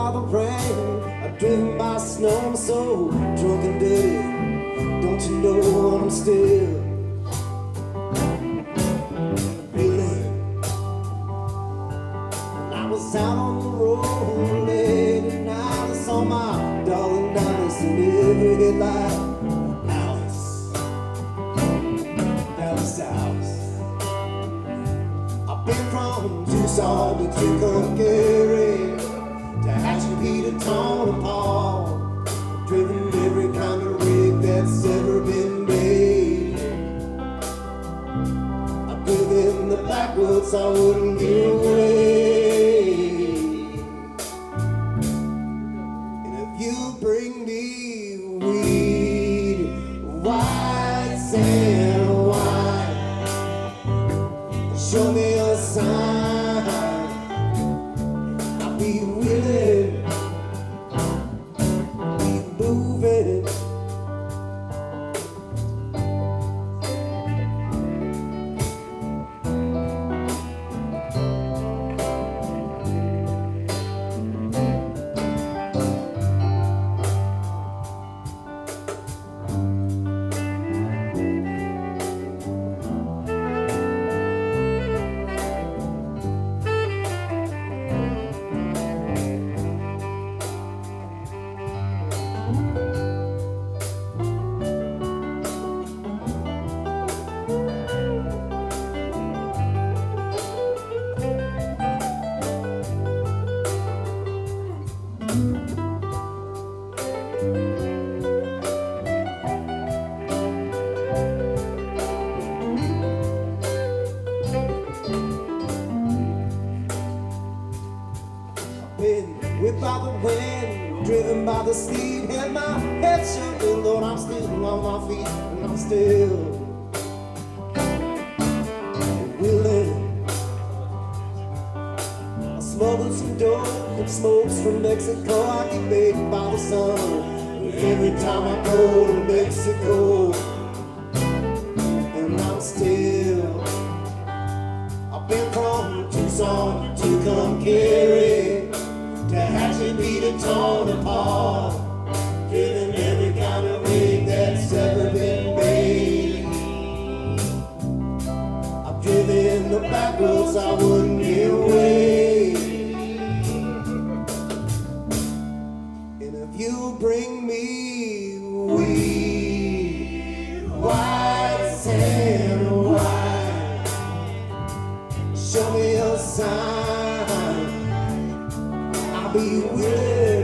by the rain, I'm driven by snow, I'm so drunk and dirty. Don't you know I'm still feeling? I was out on the road late at night, I saw my darling Alice in every headlight. Alice, Alice. I've been from Tucson to Tucumcari, to Hatchie to Tonopah, driven every kind of rig that's ever been made. I've driven the backwoods, I wouldn't give away. And if you bring me weed, white sand wine, show me a sign, I'll be willing, keep moving. Been whipped by the wind, driven by the sleet, had my head shook, Lord, I'm still on my feet, and I'm still willing. I smuggled some dope and smokes from Mexico, I get baked by the sun every time I go to Mexico. And I'm still, I've been from Tucson to Tucumcari, to Hatchie to Tonopah, driven every kind of rig that's ever been made. I've driven the back roads, I wouldn't give away. And if you bring me weed, white sand wine, show me a sign, I'll be willing.